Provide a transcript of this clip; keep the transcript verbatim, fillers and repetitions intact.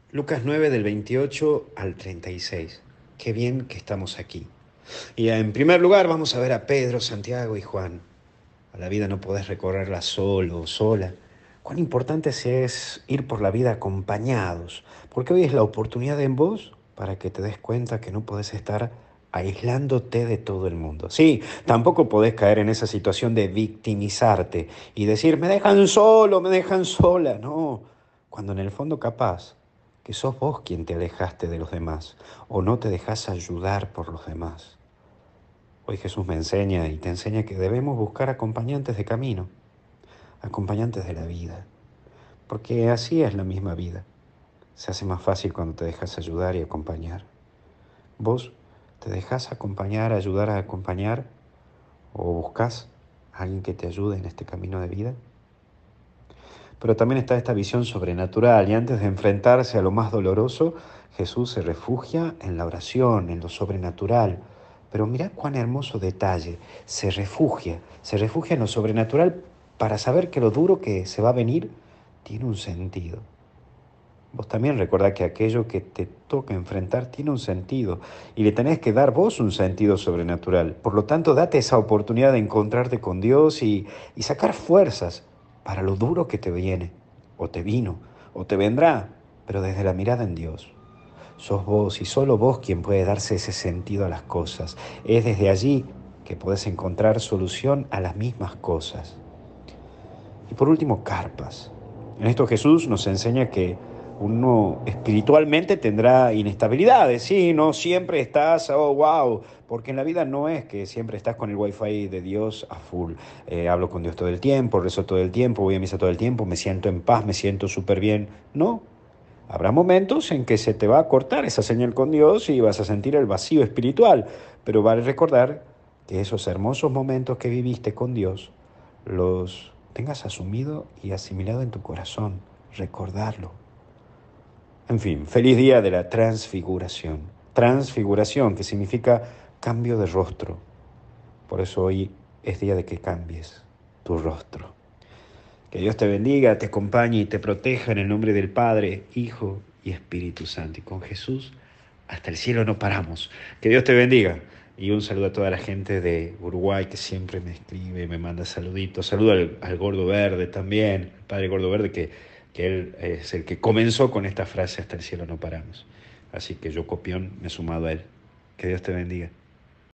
Lucas nueve del veintiocho al treinta y seis. Qué bien que estamos aquí. Y en primer lugar vamos a ver a Pedro, Santiago y Juan. A la vida no podés recorrerla solo o sola. Cuán importante es ir por la vida acompañados, porque hoy es la oportunidad en vos para que te des cuenta que no podés estar aislándote de todo el mundo. Sí, tampoco podés caer en esa situación de victimizarte y decir, me dejan solo, me dejan sola. No, cuando en el fondo capaz que sos vos quien te alejaste de los demás o no te dejas ayudar por los demás. Hoy Jesús me enseña y te enseña que debemos buscar acompañantes de camino, acompañantes de la vida, porque así es la misma vida. Se hace más fácil cuando te dejas ayudar y acompañar. ¿Vos te dejas acompañar, ayudar a acompañar o buscas a alguien que te ayude en este camino de vida? Pero también está esta visión sobrenatural y antes de enfrentarse a lo más doloroso, Jesús se refugia en la oración, en lo sobrenatural. Pero mirá cuán hermoso detalle, se refugia, se refugia en lo sobrenatural para saber que lo duro que se va a venir tiene un sentido. Vos también recordá que aquello que te toca enfrentar tiene un sentido y le tenés que dar vos un sentido sobrenatural. Por lo tanto, date esa oportunidad de encontrarte con Dios y, y sacar fuerzas para lo duro que te viene, o te vino, o te vendrá, pero desde la mirada en Dios. Sos vos y solo vos quien puede darse ese sentido a las cosas. Es desde allí que podés encontrar solución a las mismas cosas. Y por último, carpas. En esto Jesús nos enseña que uno espiritualmente tendrá inestabilidades, sí, no siempre estás, oh, wow, porque en la vida no es que siempre estás con el wifi de Dios a full. Eh, hablo con Dios todo el tiempo, rezo todo el tiempo, voy a misa todo el tiempo, me siento en paz, me siento súper bien. No, habrá momentos en que se te va a cortar esa señal con Dios y vas a sentir el vacío espiritual, pero vale recordar que esos hermosos momentos que viviste con Dios los tengas asumido y asimilado en tu corazón, recordarlo. En fin, feliz día de la transfiguración. Transfiguración, que significa cambio de rostro. Por eso hoy es día de que cambies tu rostro. Que Dios te bendiga, te acompañe y te proteja en el nombre del Padre, Hijo y Espíritu Santo. Y con Jesús hasta el cielo no paramos. Que Dios te bendiga. Y un saludo a toda la gente de Uruguay que siempre me escribe, me manda saluditos. Saludo al, al Gordo Verde también, el Padre Gordo Verde, que, que él es el que comenzó con esta frase, hasta el cielo no paramos. Así que yo, copión, me he sumado a él. Que Dios te bendiga.